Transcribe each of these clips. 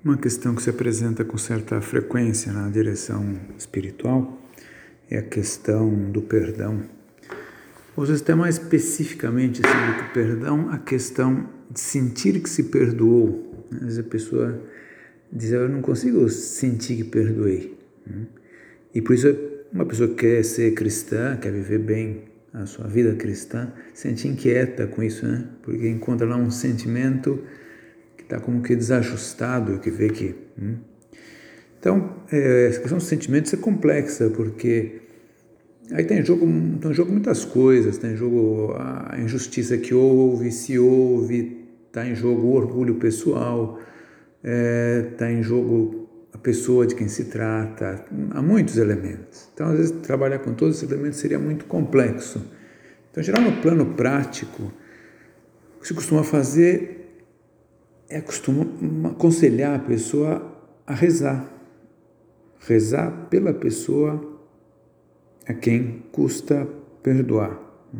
Uma questão que se apresenta com certa frequência na direção espiritual é a questão do perdão. Ou seja, até mais especificamente assim, do que perdão, a questão de sentir que se perdoou. Às vezes a pessoa diz, eu não consigo sentir que perdoei. E por isso uma pessoa que quer ser cristã, quer viver bem a sua vida cristã, se sente inquieta com isso, né? Porque encontra lá um sentimento que está como que desajustado, que vê que... Então, essa questão dos sentimentos é complexa, porque aí tem em jogo muitas coisas, tem em jogo a injustiça que houve, se houve, está em jogo o orgulho pessoal, está em jogo a pessoa de quem se trata, há muitos elementos. Então, às vezes, trabalhar com todos esses elementos seria muito complexo. Então, em geral, no plano prático, o que se costuma fazer é aconselhar a pessoa a rezar. Rezar pela pessoa a quem custa perdoar.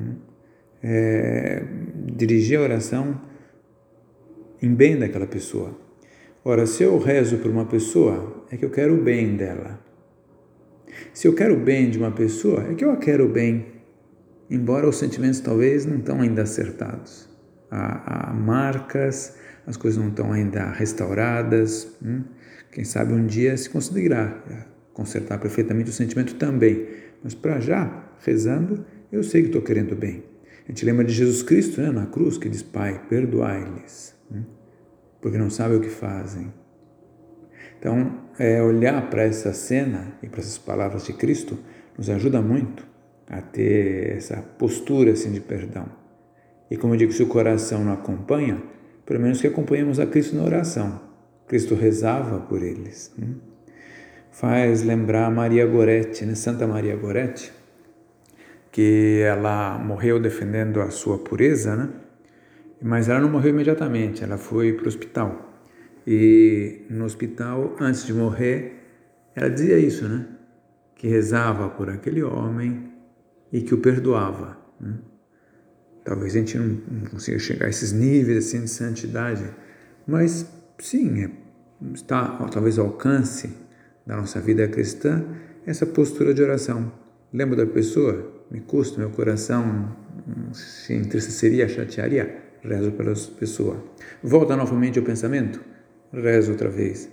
Dirigir a oração em bem daquela pessoa. Ora, se eu rezo por uma pessoa, é que eu quero o bem dela. Se eu quero o bem de uma pessoa, é que eu a quero bem, embora os sentimentos talvez não estão ainda acertados. Há marcas, as coisas não estão ainda restauradas. Quem sabe um dia se conseguirá consertar perfeitamente o sentimento também. Mas para já, rezando, eu sei que estou querendo bem. A gente lembra de Jesus Cristo, né, na cruz, que diz, Pai, perdoai-lhes, porque não sabem o que fazem. Então, olhar para essa cena e para essas palavras de Cristo nos ajuda muito a ter essa postura assim, de perdão. E como eu digo, se o coração não acompanha, pelo menos que acompanhemos a Cristo na oração. Cristo rezava por eles. Faz lembrar Maria Goretti, né? Santa Maria Goretti, que ela morreu defendendo a sua pureza, né? Mas ela não morreu imediatamente, ela foi para o hospital. E no hospital, antes de morrer, ela dizia isso, né? Que rezava por aquele homem e que o perdoava. Talvez a gente não consiga chegar a esses níveis assim, de santidade, mas sim, está talvez ao alcance da nossa vida cristã essa postura de oração. Lembro da pessoa, me custa, meu coração se entristeceria, chatearia, rezo pela pessoa. Volta novamente ao pensamento, rezo outra vez.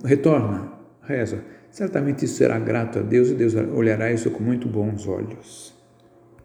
Retorna, rezo. Certamente isso será grato a Deus e Deus olhará isso com muito bons olhos.